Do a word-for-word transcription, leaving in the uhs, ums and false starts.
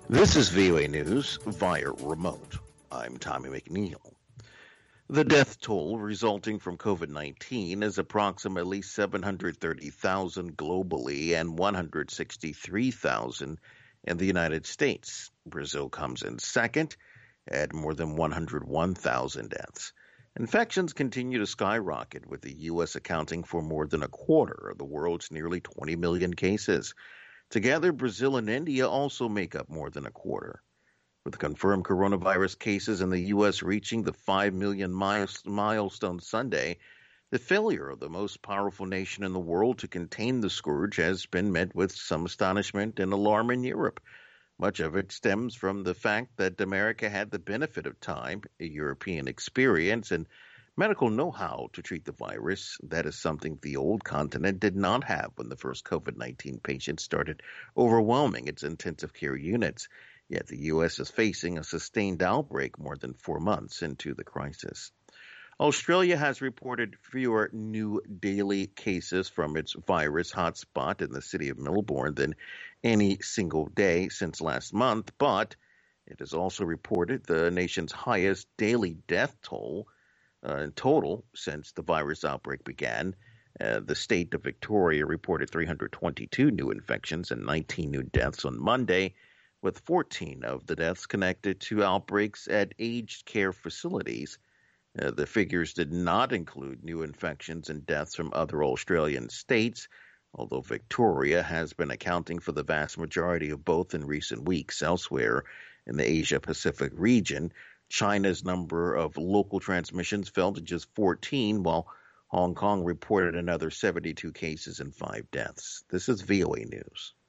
This is V O A News via remote. I'm Tommy McNeil. The death toll resulting from COVID nineteen is approximately seven hundred thirty thousand globally and one hundred sixty-three thousand in the United States. Brazil comes in second at more than one hundred one thousand deaths. Infections continue to skyrocket, with the U S accounting for more than a quarter of the world's nearly twenty million cases. Together, Brazil and India also make up more than a quarter. With confirmed coronavirus cases in the U S reaching the five million milestone Sunday, the failure of the most powerful nation in the world to contain the scourge has been met with some astonishment and alarm in Europe. Much of it stems from the fact that America had the benefit of time, a European experience, and medical know-how to treat the virus. That is something the old continent did not have when the first COVID nineteen patients started overwhelming its intensive care units. Yet the U S is facing a sustained outbreak more than four months into the crisis. Australia has reported fewer new daily cases from its virus hotspot in the city of Melbourne than any single day since last month, but it has also reported the nation's highest daily death toll uh, in total since the virus outbreak began. Uh, the state of Victoria reported three hundred twenty-two new infections and nineteen new deaths on Monday, with fourteen of the deaths connected to outbreaks at aged care facilities. Uh, the figures did not include new infections and deaths from other Australian states, although Victoria has been accounting for the vast majority of both in recent weeks. Elsewhere in the Asia-Pacific region, China's number of local transmissions fell to just fourteen, while Hong Kong reported another seventy-two cases and five deaths. This is V O A News.